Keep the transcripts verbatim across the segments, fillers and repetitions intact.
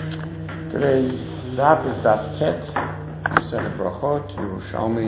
Today's daf is daf tet, set of brachot, Yerushalmi,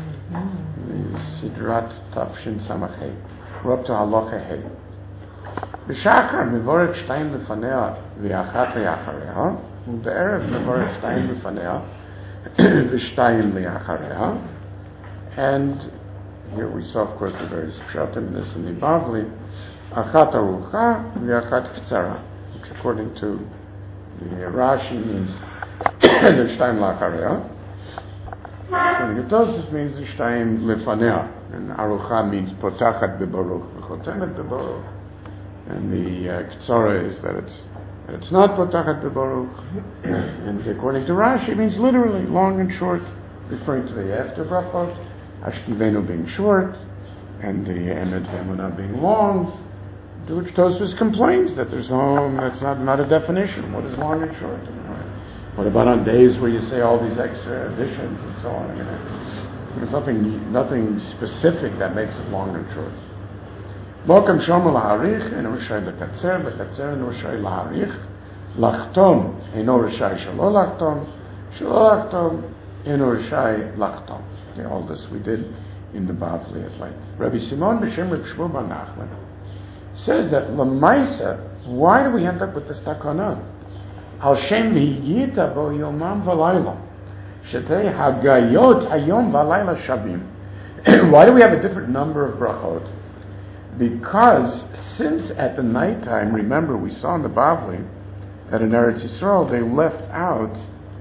Sidrat Tafshin Samachay. We're up to halacha hey. B'shachar mevorach shtayim lefanea v'achat le'achareha, u'be'erev mevorach shtayim lefanea v'shtayim le'achareha. And here we saw, of course, the various pshatim in this in the Bavli, achat arucha v'achat ktsara, which according to the Rashi means the shtayim le'achareha. According to Tosfos means the shtayim lefanea, and arucha means potachat bebaruch v'chotemet bebaruch. And the uh, ktsara is that it's that it's not potachat bebaruch, and according to Rashi, it means literally long and short, referring to the after brachot, ashkivenu being short, and the emet v'emunah being long. To which Tosfos complains that there's no, that's not not a definition. What is long and short? What about on days where you say all these extra additions and so on? I mean, there's nothing nothing specific that makes it long and short. Mokem shomer laharich eno rishai lekatzer, lekatzer eno rishai laharich, lachtom eno rishai shelo lachtom, shelo lachtom eno rishai lachtom. Okay, all this we did in the Bavli at length. Rabbi Simon b'shem Reb Shmuel bar Nachman says that l'maisa, why do we end up with this takana? Al shem v'higita bo yomam v'layla, shetei hagayot hayom v'layla shavim. Why do we have a different number of brachot? Because since at the nighttime, remember we saw in the Bavli that in Eretz Yisrael they left out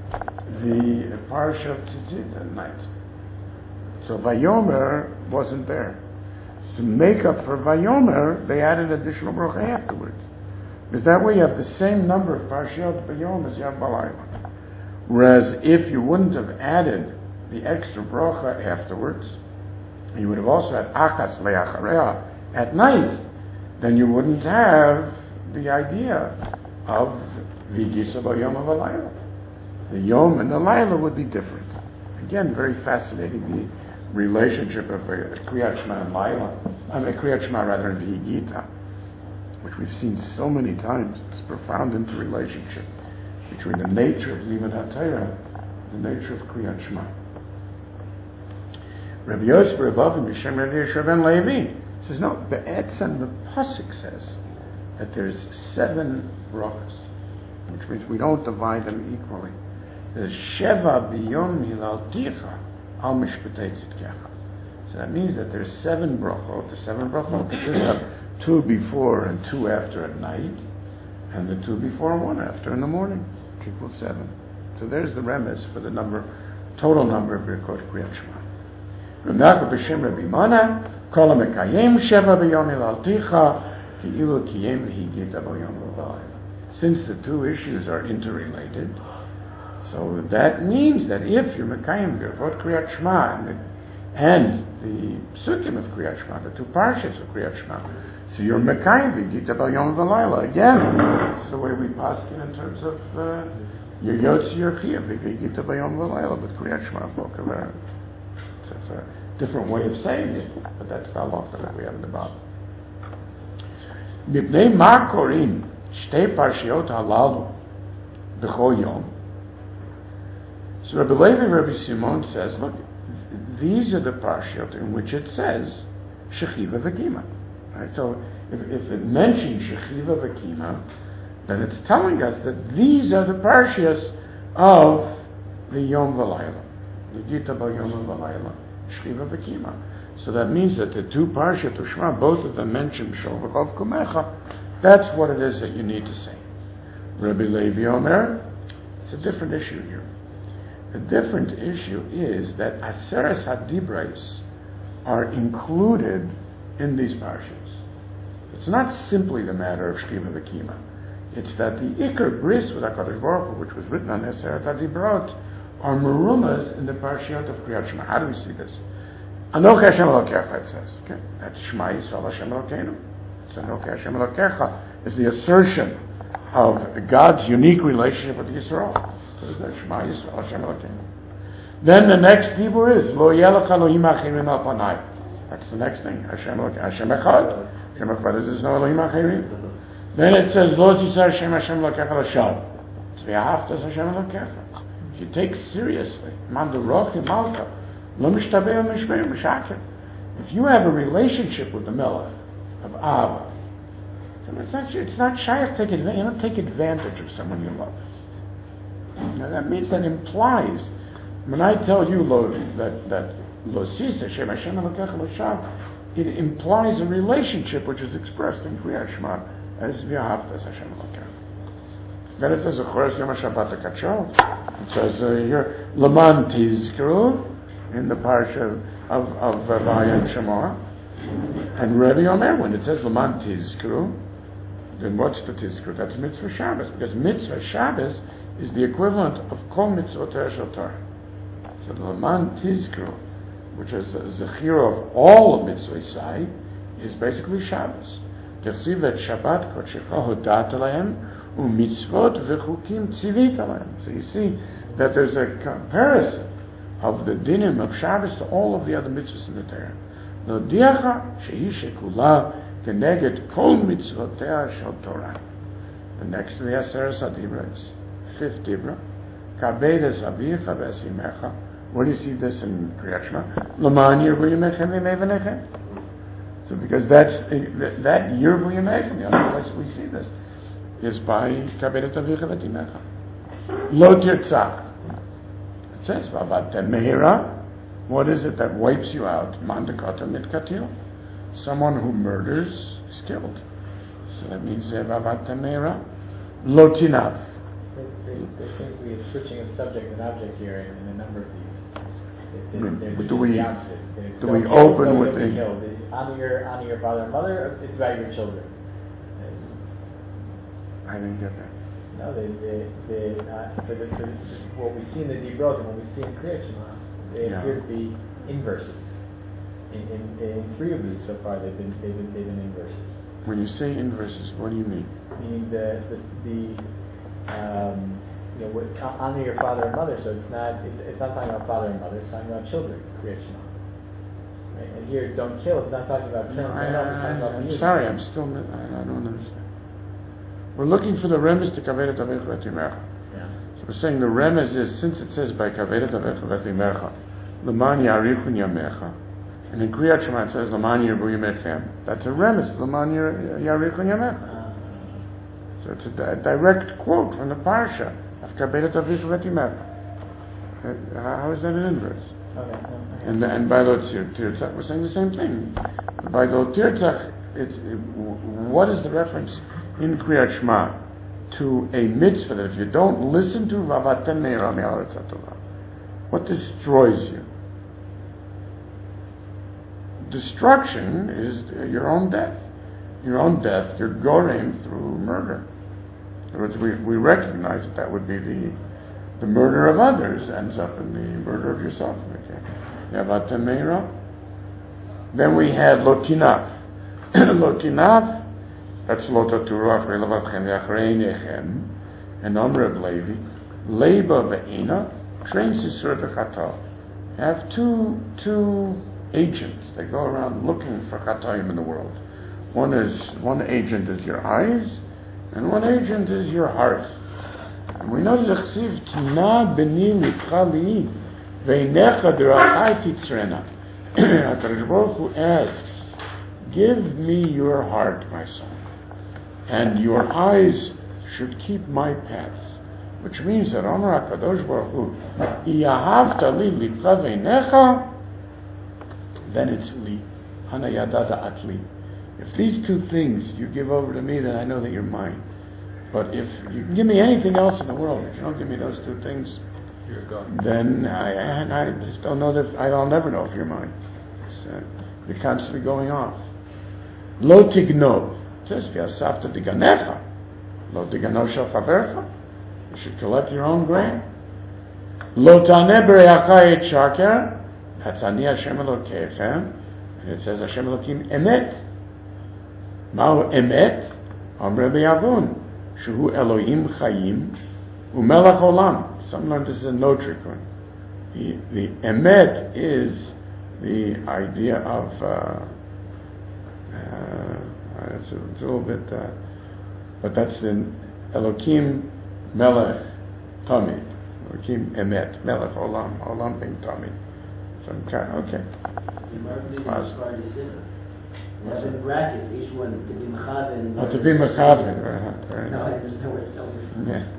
the parsha of Tzitzit at night, so Vayomer wasn't there. To make up for Vayomer, they added additional bracha afterwards. Because that way you have the same number of Parshiot Vayom as you have Balayla. Whereas if you wouldn't have added the extra bracha afterwards, you would have also had Achas Le'achareha at night, then you wouldn't have the idea of V'gisa Vayom Valayla. The Yom and the Layla would be different. Again, very fascinating, the relationship of a Kriyat Shema and Layla, I mean, a Kriyat Shema rather than V'gita, which we've seen so many times. This profound interrelationship between the nature of Limud HaTorah and the nature of Kriyat Shema. Rabbi Yosef Rav Mishem Rabbi Yosef ben Levi says, no, the Etzem, the Pasuk says that there's seven brachos, which means we don't divide them equally. There's Sheva biyom hilalticha al mishpatei tzidkecha. So that means that there's seven brachot. The seven brachot consist of two before and two after at night, and the two before and one after in the morning, which equals seven. So there's the remes for the number, total number of Birkot Kriyat Shema. Ramnaka b'shem Rabbi Mana, kol ha'mekayem sheva b'yom hilalticha, ki'ilu kiyem v'higita b'yom v'vayla. Since the two issues are interrelated, so that means that if you're mekayem Birkot Kriyat Shema and the, and the psukim of Kriyat Shema, the two parshas of Kriyat Shema, so you're mekayem v'higita b'yom v'vayla. Again, it's the way we paskin in terms of uh, your yotzi your chiyah v'higita b'yom v'vayla, but Kriyat Shema v'okavera. So it's a different way of saying it, but that's the halacha that we have in the Bible. Mipnei ma korim shtei parshiot halalu b'chol yom. So Rabbi Levi and Rabbi Simon says, look, these are the parshiot in which it says shechiva v'kima. Right? So if, if it mentions shechiva v'kima, then it's telling us that these are the parshias of the yom v'layla. L'gita b'yom v'layla, shechiva v'kima. So that means that the two parshiot of Shema, both of them mention Shol v'chov kumecha. That's what it is that you need to say. Rabbi Levi Omer, it's a different issue here. The different issue is that Aseres HaDibros are included in these parshas. It's not simply the matter of Shchiva V'Kima. It's that the Iker Bris with HaKadosh Baruch Hu, which was written on Aseres HaDibrot, are merumas in the parshiot of Kriyat Shema. How do we see this? Anochi Hashem Elokecha, it says. Okay? That's Shema Yisrael Hashem Elokeinu. So Anochi Hashem Elokecha is the assertion of God's unique relationship with Yisrael. Shema Yisrael Hashem Elokeinu. Then the next dibur is Lo Yelech Elohim Achirim Al Panai. That's the next thing. Hashem Elokeinu. Hashem Echad. Hashem Echad is no Elohim Achirim. Then it says Lo Tisar Hashem Hashem Elokecha L'Shal. If you take seriously, if you have a relationship with the Melech of Ava, so it's not, it's not shy of taking advantage. You don't take advantage of someone you love. Now that means, that implies, when I tell you lo, that that lo sisa Shem Hashem Elokecha l'shav, it implies a relationship which is expressed in Kriyat Shema as v'ahavta Hashem Elokecha. Then it says, "Achores Yom HaShabbat HaKadosh." It says uh, here, "Laman Tizkru," in the parsha of of Vayam Shema, and Rebbe Omer, when it says "Laman Tizkru," then what's the Tizkru? That's Mitzvah Shabbos, because Mitzvah Shabbos is the equivalent of Kol Mitzvot Shel Torah. So the Laman Tizkru, which is a zechira of all of Mitzvah Isai, is basically Shabbos. Tersiv et Shabbat Kodshecha Hodat Alehem u'Mitzvot v'Chukim Tzivit Alehem. So you see that there's a comparison of the dinim of Shabbos to all of the other mitzvahs in the Torah. L'odiacha shehi shekula keneged kol mitzvotea shel Torah. The next to the Aseres HaDibra is fifth Dibra. Kabedes avicha v'esimecha. Where do you see this in Kriyat Shema? L'man yirvu yemechem v'mevenechem. So because that's that yirvu yemechem, the only place we see this is by Kabedes avicha v'esimecha. Lo tirtzach. It says v'avat mehira. What is it that wipes you out? Mandakata mitkatil. Someone who murders is killed. So that means v'avat mehira. Lo tinav. There seems to be a switching of subject and object here in, in a number of these. They're, they're, they're do we, the opposite. It's do we kill, open so with the... the... Honor your, honor your father and mother, it's about your children. I didn't get that. No, they, they, they, uh, for the, for the, what we see in the Dibrot and what we see in Kriyat Shema, they yeah. appear to be inverses. In, in, in three of these so far, they've been, they've been, they've been inverses. When you say inverses, what do you mean? Meaning the, the, the um, you know, what, honor your father and mother. So it's not, it, it's not talking about father and mother. It's talking about children. Kriyat Shema. Right? And here, don't kill. It's not talking about killing. No, I, it's talking about I'm sorry, I'm still, I, I don't understand. We're looking for the remes to Kavedet Avecha V'Timercha. Yeah. So we're saying the remes is, since it says by Kavedet Avecha V'Timercha, L'man Yarichun Yamecha, and in Kriyat Shema it says L'man Yirbu Yamechem. That's a remes, L'man Yarichun Yamecha. So it's a di- direct quote from the parsha of Kabedet Avish V'Timercha. Uh, how is that an inverse? Okay. Okay. And and by Lo Tirtzach, we're saying the same thing. By Lo Tirtzach, it's it, what is the reference in Kriyat Shema to a mitzvah that if you don't listen to Vavatem Meira Me'aretz HaTorah, what destroys you? Destruction is your own death. Your own death, you're going through murder. In other words, we, we recognize that that would be the the murder of others ends up in the murder of yourself. Yavatem Meira. Then we had Lotinaf. Lotinaf, that's Lotaturu Achrei Levatchem V'Achrei Nechem, and Amr Levi, Leba Ve'ena, trains Yisur V'Chatal. Have two two agents. They go around looking for Chatayim in the world. One is one agent is your eyes, and one agent is your heart. And we know Zechsiv Tina B'ni Litcha Li Ve'necha D'Rachai Titzrena. HaKadosh Baruch Hu asks, give me your heart, my son, and your eyes should keep my paths. Which means that Amar HaKadosh Baruch Hu, Iyahavta li litcha ve'necha, then it's li, hanayadada atli. If these two things you give over to me, then I know that you're mine. But if you can give me anything else in the world, if you don't give me those two things, you're gone. Then I, I, I just don't know that, I'll never know if you're mine. Uh, you're constantly going off. Lo tignov. It says, v'asafta diganecha. Lo tiganov shel chavercha. You should collect your own grain. Lo taneh b'reacha et shaker. That's ani Hashem Elokeichem. And it says Hashem Elokim emet. Ma'u emet? Amre b'yavun. Shehu Elohim chayim. Umelach olam. Some learn this is a notrikun. The, the emet is the idea of uh, uh, it's, a, it's a little bit, uh, but that's the Elokim Melech Tamid. Elokim Emet. Melech Olam. Olam being Tamid. So, okay. Now in brackets, each one to be mechaven. Oh, to be mechaven. Right. No, I understand where it's coming from. Yeah.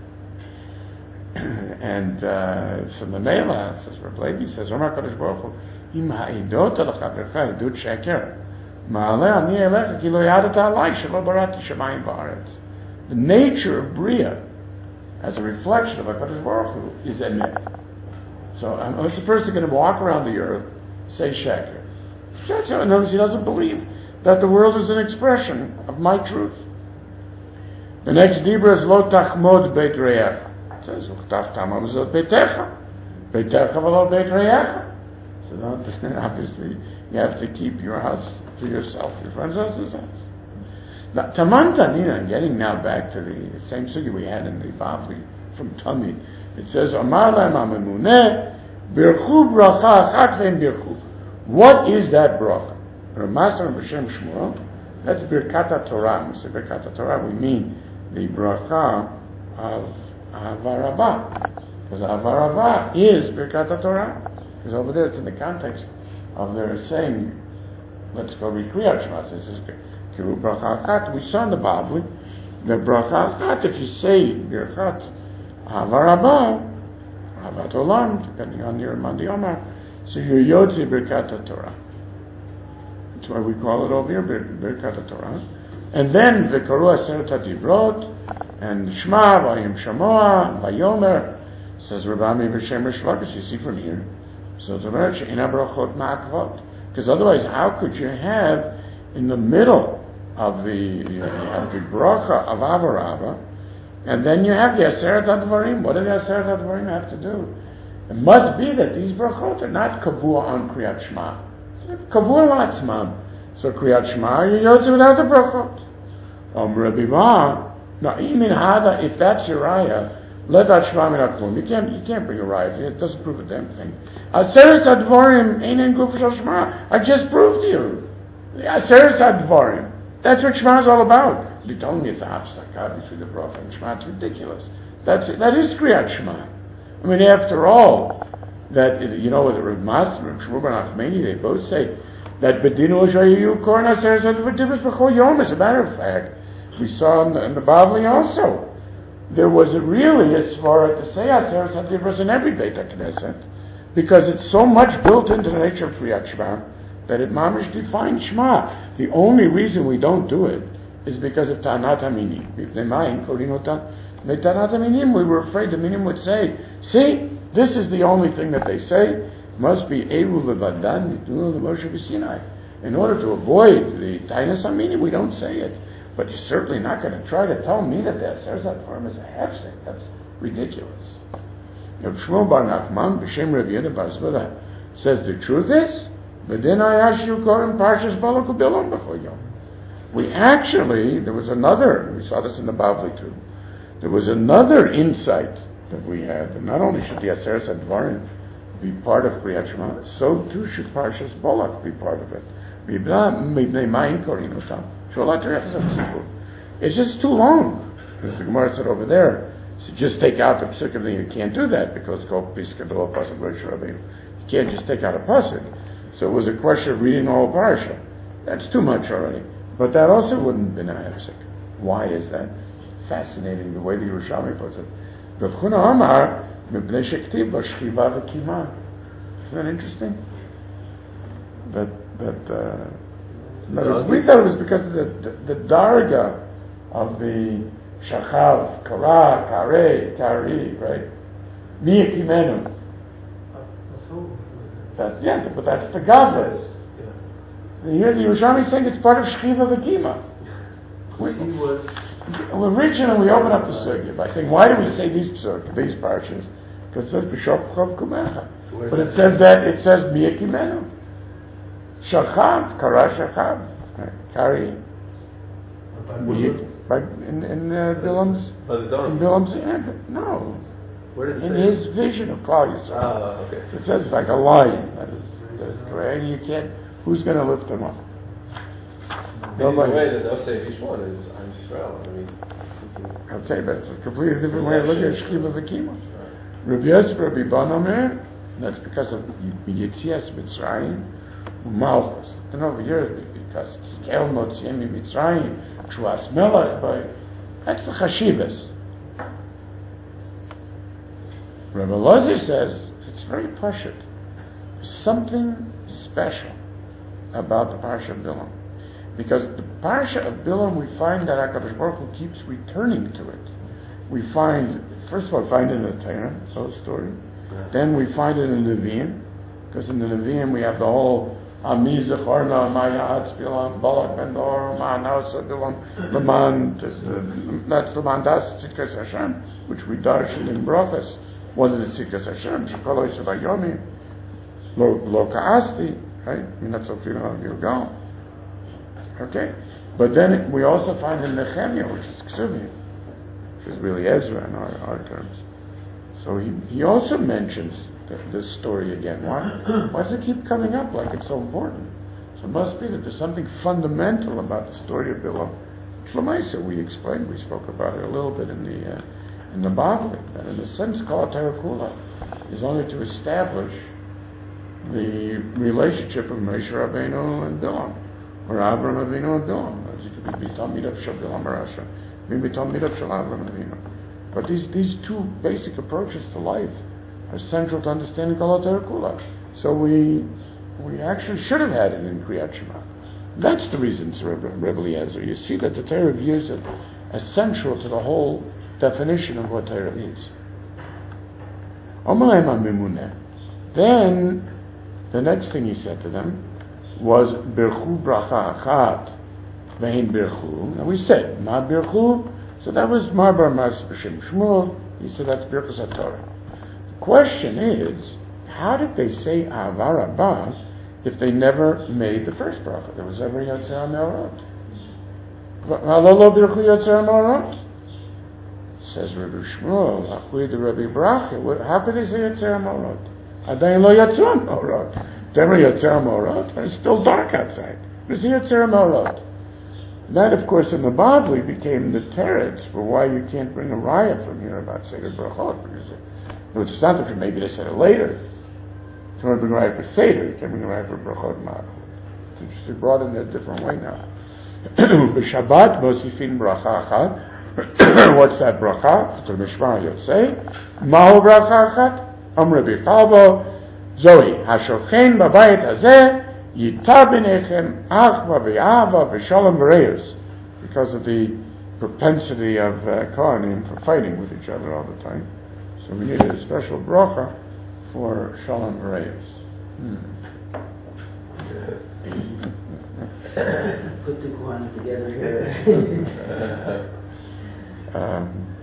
And uh, so the Mela says, Reb Levi says, Omar Kadosh Baruch Hu, Im ha'idot alechavercha idut sheker, ma'aleh ani elecha ki lo yadat alai shelo barati shamayim ba'aretz. The nature of Bria, as a reflection of HaKadosh Baruch Hu, is emet. So, um, what's the person going to walk around the earth, say sheker? So, in other words, he doesn't believe that the world is an expression of my truth. The next dibra is lo tachmod beit re'echa. It says, uchtaf tamam zot beitecha. Beitecha v'lo beit re'echa. So don't, obviously, you have to keep your house to yourself, your friend's house is house. Now, Taman Tanina, getting now back to the same sugi we had in the Bavli from Tamid, it says, Amar lahem ha'memuneh, birchu bracha achat ve'en birchu. What is that bracha? Ramaster b'shem Shmuel, that's Birkat Torah. When we say Birkat Torah, we mean the bracha of Avarabah. Because Avarabah is Birkat Torah. Because over there it's in the context of their saying, let's go read Kriyat Shema. It says, Kiru bracha achat. We saw in the Bible, the bracha achat, if you say Birkat Avarabah, Avat Olam, depending on your Mandi Omar, so you're Yotzi Birkat Torah. That's why we call it over here Birkat Torah. And then the Karu Aseret HaDivrot, and Shema, Vayim Shamoa, Vayomer, says Rabami B'Shem Rish Lakish, you see from here. So the Rosh in Abrachot Ma'akvot. Because otherwise, how could you have in the middle of the, you have the bracha of Avarava, and then you have the Aseret HaDvarim. What do the Aseret HaDvarim have to do? It must be that these brachot are not kavua on Kriyat Shema. Kavua latzmam. So Kriyat Shema, you yotze without the brachot. Om Rabbi Ma, now imin hada, if that's your raya, let that Shema min haklum. You can't, you can't bring a raya. It doesn't prove a damn thing. Aseret HaDvarim einen guf shel Shema. I just proved to you. Aseret HaDvarim. That's what Shema is all about. You're telling me it's a hafsakah between the bracha and Shema. It's ridiculous. That's it. That is Kriyat Shema. I mean, after all, that, you know, the Rav Mas and Rav Shmuel Bar Nachmani, they both say that Bedinu Shayu Korn Aseret HaDvarim B'chol Yom. As a matter of fact, we saw in the, in the Bavli also, there was a really a svara to say Aseret HaDvarim in every Beit HaKnesset, because it's so much built into the nature of Kriyat Shema that it mamish defines Shema. The only reason we don't do it is because of Ta'anat HaMinim. If they mind, Korinota. We were afraid the minim would say, see, this is the only thing that they say, must be Eru Levadan Nitnu Moshe B'Sinai. In order to avoid the Tainas HaMinim, we don't say it. But you're certainly not going to try to tell me that the Aseret HaDvarim is a hefsek. That's ridiculous. Rav Shmuel Bar Nachman, B'Shem Rav Yehuda Bar Zvoda, says the truth is, V'din Ayashu Korim Parshas Balak U'Bilom B'chol Yom. We actually, there was another, we saw this in the Bavli too, there was another insight that we had, that not only should the Aseret HaDvarim be part of Kriyat Shema, so too should Parshas Balak be part of it. It's just too long. As the Gemara said over there, so just take out the pasuk, and you can't do that because you can't just take out a pasuk. So it was a question of reading the whole parsha. That's too much already. But that also wouldn't have been a hefsek. Why is that? Fascinating the way the Yerushalmi puts it. Rav Chuna Amar, Mibnei Shektiv B'Shchiva V'Kima. Isn't that interesting? That that uh, no, we thought it was because of the the, the darga of the Shachav, Kara, Kare, Kari, right? Miyakimenu. That yeah, but that's the Gavras. Yeah. Here the Yerushalmi is saying it's part of Shchiva V'Kima. He was. Originally, we open up the sugya by saying, why do we say these psuk, these parshas? Because it says B'Shov Chov Kumecha, but it says that it says Miyakimenu, Shachav, Kara Shachav, Kari, in in uh, Bilam's in Bilam's yeah, no, where does it in say? His vision of Klal Yisrael. Oh, okay. So it says it's like a lion. That is, that is correct. And you can't. Who's going to lift him up? The only way that they'll save each one is I'm Yisrael. I mean, Okay, but it's a completely different way of looking at Shechina V'Kima. Rabbi Yosef, Rabbi Ban Omer, that's because of Yitzias Mitzrayim, Malchus. And over here, because Tzkel Motziemi Mitzrayim, Truas Melech, but that's the Chashivas. Rabbi Elazar says it's very pashut. Something special about the Parsha of Bilam. Because the Parsha of Bilam, we find that HaKadosh Baruch Hu keeps returning to it. We find, first of all, find it in the Torah, the whole story. Yeah. Then we find it in the Nevi'im, because in the Nevi'im we have the whole Ami Zecharna, Ma'ya'atz Bilam, Balak Ben Dor, Ma'anaus Bilam, Laman, that's Laman Das Tzidkas Hashem, which we darshan in Brachas. What is it Tzidkas Hashem? Shekoloi Sevayomi, Lo Ka'asti, right? I mean, that's what Gilgal. Okay? But then we also find in Nehemiah, which is Ksuvim, which is really Ezra in our, our terms. So he, he also mentions this story again. Why? Why does it keep coming up like it's so important? So it must be that there's something fundamental about the story of Bilam. Shlamaisa, we explained, we spoke about it a little bit in the uh, in the Bavli, that in a sense, Kol HaTorah is only to establish the relationship of Moshe Rabbeinu and Bilam, or Avram Avinu and Bilam. As it could be Talmidav Shel Bilam Arasha, maybe Talmidav Shel Avram Avinu. But these these two basic approaches to life are central to understanding Kol HaTorah. So we we actually should have had it in Kriyat Shema. That's the reason, Rebbe Eliezer. You see that the Torah views it as central to the whole definition of what Torah is. Then the next thing he said to them was Birchu Bracha Achat Vein Birchu. And we said Ma Birchu, so that was Marbar Mas B'Shem Shmuel. He said that's Birchus HaTorah. The question is, how did they say Ahava Rabbah if they never made the first bracha? There was ever Yotzer HaMeorot. Halalo Birchu Yotzer HaMeorot? Says Rabbi Shmuel, Achui de Rabbi Bracha. How could they say Yotzer HaMeorot? Adayin lo Yotzer HaMeorot. It's ever Yotzer HaMeorot, and it's still dark outside. There's Yotzer HaMeorot. That, of course, in the Bavli became the teretz for why you can't bring a raya from here about Seder Brachot, because it, it's not that maybe they said it later. If you want to bring a raya for Seder, you can't bring a raya for Brachot Ma'achot. It's just brought in a different way now. B'Shabbat Mosifin Bracha Achat. What's that bracha? To Mishmar Yotzei. Mahu Bracha Achat. Amr B'Chalbo. Zohi. Hashochen B'Bayit Hazeh. Yitar B'nechem. Achva V'Yava V'Shalom V'Reus. Because of the propensity of uh, Kohanim for fighting with each other all the time. So we needed a special bracha for Shalom V'Reus. Hmm. Put the Kohanim together here. Um,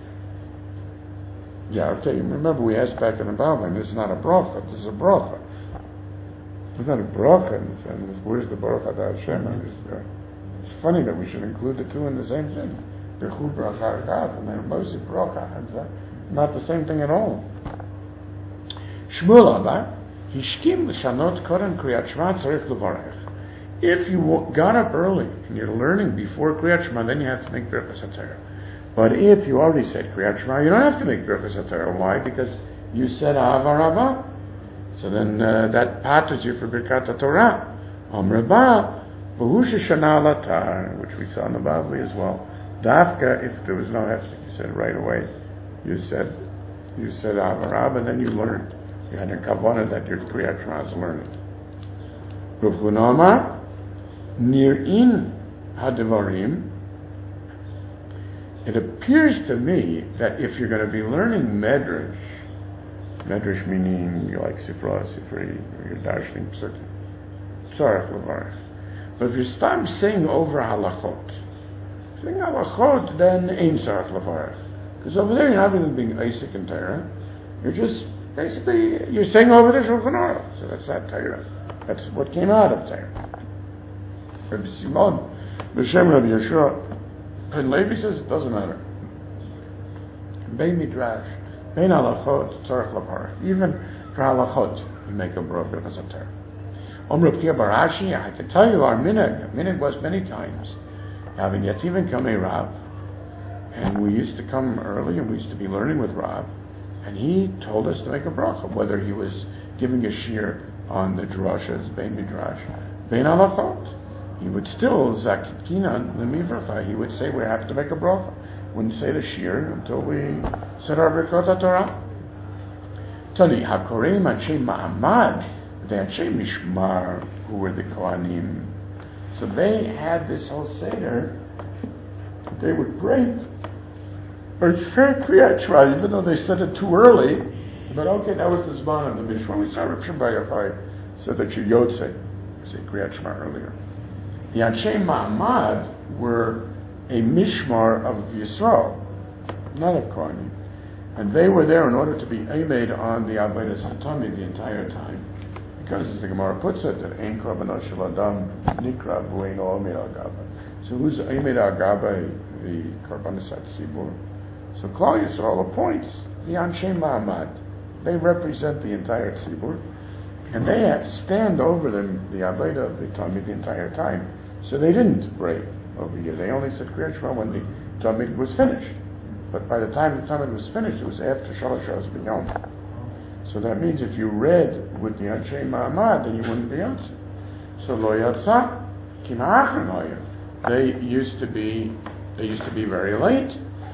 yeah, okay. Remember, we asked back in the Bible, this is not a bracha. This is a bracha. It's not a bracha in the sense. Where's the bracha to Hashem? It's, uh, it's funny that we should include the two in the same thing. Birchu bracha achat, and then mostly bracha. It's uh, not the same thing at all. Shmuel Abba, hishkim l'shanot koran kriyat shema tzarich levarech. If you got up early and you're learning before kriyat shema, then you have to make birchas haTorah. But if you already said Kriyat Shema, you don't have to make Birchas HaTorah. Why? Because you said Ahava Rabbah. So then uh, that patters you for Birkat HaTorah. Am Rabbah, V'hu sheshana alatar, which we saw in the Bavli as well. Dafka, if there was no hefsek, you said right away. You said you said Ahava Rabbah, and then you learned. You had a kavanah that your Kriyat Shema is learning. Rav Huna Amar, Nir'in Hadivarim. It appears to me that if you're going to be learning Medrash, Medrash meaning you like Sifra, Sifri, or you're darshaning Psukim, Tzarech Levarech. But if you start saying over halachot, saying halachot, then Ein Tzarech Levarech. Because over there you're not even being Isaac and Torah. You're just, basically, you're saying over the Shulchan Aruch. So that's not Torah. That's what came out of Torah. Rabbi Simon, B'Shem Rabbi Yeshua, and Levi says it doesn't matter. Bein midrash, bein halachot, tzarech levarech. Even for halachot, you make a bracha as a Torah. Om Rav Kiya bar Ashi, I can tell you our minhag. Minhag was many times having Yatziv and Kamei Rav, and we used to come early, and we used to be learning with Rav, and he told us to make a bracha, whether he was giving a shir on the drashas, bein midrash, bein halachot. He would still, Zakikinan, Lemivracha, he would say we have to make a bracha. Wouldn't say the shir until we said our Birkot Torah. Tani, HaKoreim Anshe Ma'amad, the Anshe Mishmar, who were the Kohanim. So they had this whole Seder, they would break Shver Kriyat Shema, even though they said it too early, but okay, that was the Zman of the Mishmar. We saw Reb Shimon Bar Yochai said that you Yotze, say Kriyat Shema earlier. The Anshe Ma'amad were a mishmar of Yisrael, not of Kohanim. And they were there in order to be aimed on the Avodas HaTamid the entire time. Because as the Gemara puts it, that Ein Korbanos Shel Adam Nikra V'Ein Omed Al Gaba. So who's Omed Al Gaba? The Korbanos HaTzibur. So Klal Yisrael appoints the Anshe Ma'amad. They represent the entire Tzibur. And they had stand over them, the Avodah of the Tamid the entire time. So they didn't break over here. They only said Kriyat Shema when the Tamid was finished. But by the time the Tamid was finished, it was after Shalosh Shas B'Yom. So that means if you read with the Anshe Ma'amad, then you wouldn't be Yotze. So Lo Yatsa, Ki Ma'achrin Hoya. They used to be, they used to be very late.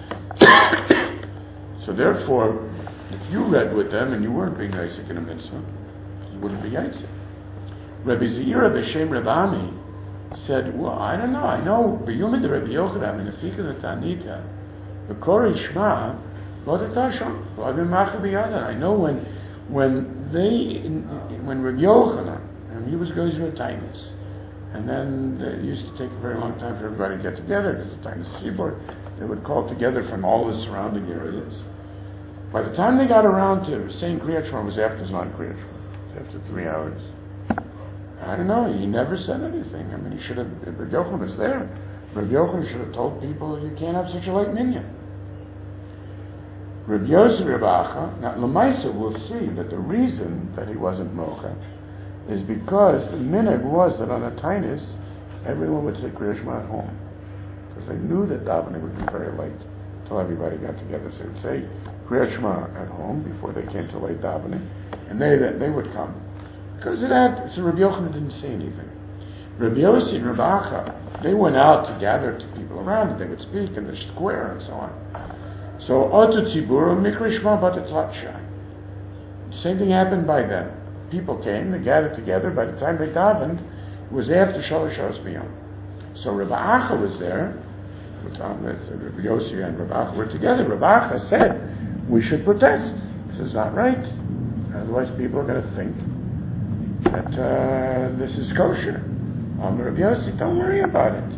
So therefore, if you read with them and you weren't being Yotze in a mitzvah, you wouldn't be Yotze. Rabbi Zira B'Shem Reb Ami said, well, I don't know, I know, B'yumid Rabbi Yochanan, in the Fikah the Tanita, the Kori Shema, Lo Tatashon, Lo Abim Macha B'Yadan. I know when, when they, when Rabbi Yochanan, and he was going to a Tainus, and then it used to take a very long time for everybody to get together, because the Tainus Sibor, they would call together from all the surrounding areas. By the time they got around to saying Kriyat Shema, it was after Zman Kriyat Shema, after three hours. I don't know, he never said anything. I mean, he should have, if Rabbi Yochanan was there, Rabbi Yochanan should have told people, you can't have such a late minyan. Rabbi Yosef Reb Acha, now Lamaisa will see that the reason that he wasn't Mocha is because the minhag was that on a Tainus, everyone would say Kriyat Shema at home. Because they knew that davening would be very late until everybody got together. So they would say Kriyat Shema at home before they came to late davening, and they, they would come. Because of that, so Rabbi Yochanan didn't say anything. Rabbi Yossi and Rabbi Acha, they went out to gather to people around, and they would speak in the square and so on. So, Otu Tzibur, Mikra Shema Bata Tlatshai. Same thing happened by them. People came, they gathered together. By the time they davened, it was after Shalosh Shas B'Yom. So Rabbi Acha was there. Rabbi Yossi and Rabbi Acha were together. Rabbi Acha said, we should protest. This is not right. Otherwise people are going to think that uh, this is kosher. Um, Rabbi Yossi, don't worry about it.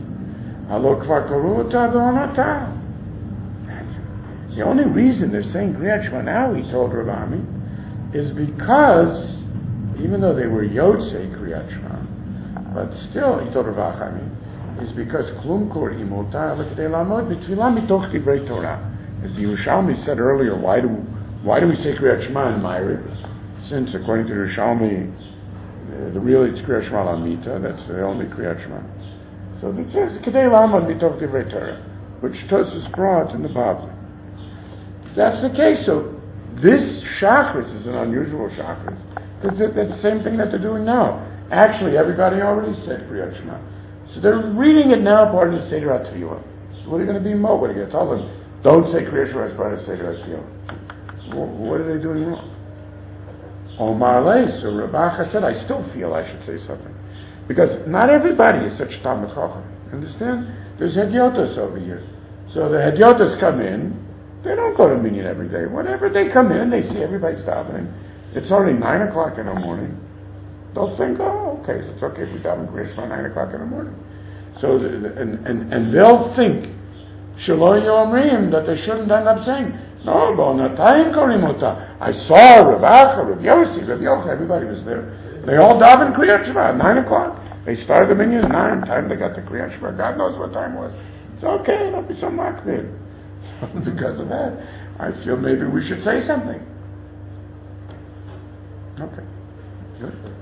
The only reason they're saying Kriyat Shema now, he told Rabbi Ami, is because even though they were Yotzei Kriyat Shema, but still, he told Rabbi Ami, is because Klum Korim Mutar L'Kedei Lamod B'Tfilah Mitoch Divrei Torah. As the Yerushalmi said earlier, why do why do we say Kriyat Shema in Ma'ariv? Since according to Yerushalmi, Uh, the real it's Kriyat Shema Lamita, that's the only Kriyat Shema. So it says Kedei Lamad Mitoch Divrei Torah, which Tosfos brought in the Bavli. That's the case. So this Shachris is an unusual Shachris, because that's the same thing that they're doing now. Actually, everybody already said Kriyat Shema, so they're reading it now part of the Seder HaTfilah. So what are you going to be mo? What are you going to tell them? Don't say Kriyat Shema as part of Seder HaTfilah. What are they doing wrong? Omar Lei, so Rabbi Acha said, I still feel I should say something. Because not everybody is such a Talmud Chacham. Understand? There's Hedyotos over here. So the Hedyotos come in, they don't go to minyan every day. Whenever they come in, they see everybody's davening. It's already nine o'clock in the morning. They'll think, oh, okay, so it's okay if we daven Kriyat Shema nine o'clock in the morning. So, the, the, and, and, and they'll think, Shelo Yomrim, that they shouldn't end up saying, no, Bonatayim Korimota. I saw Rav Acha, Rav Yossi, Rav Yochanan, everybody was there. They all davened Kriyat Shema at nine o'clock. They started the minyan at nine. Time they got to Kriyat Shema, God knows what time it was. It's okay, don't be so makbid. Because of that, I feel maybe we should say something. Okay, good.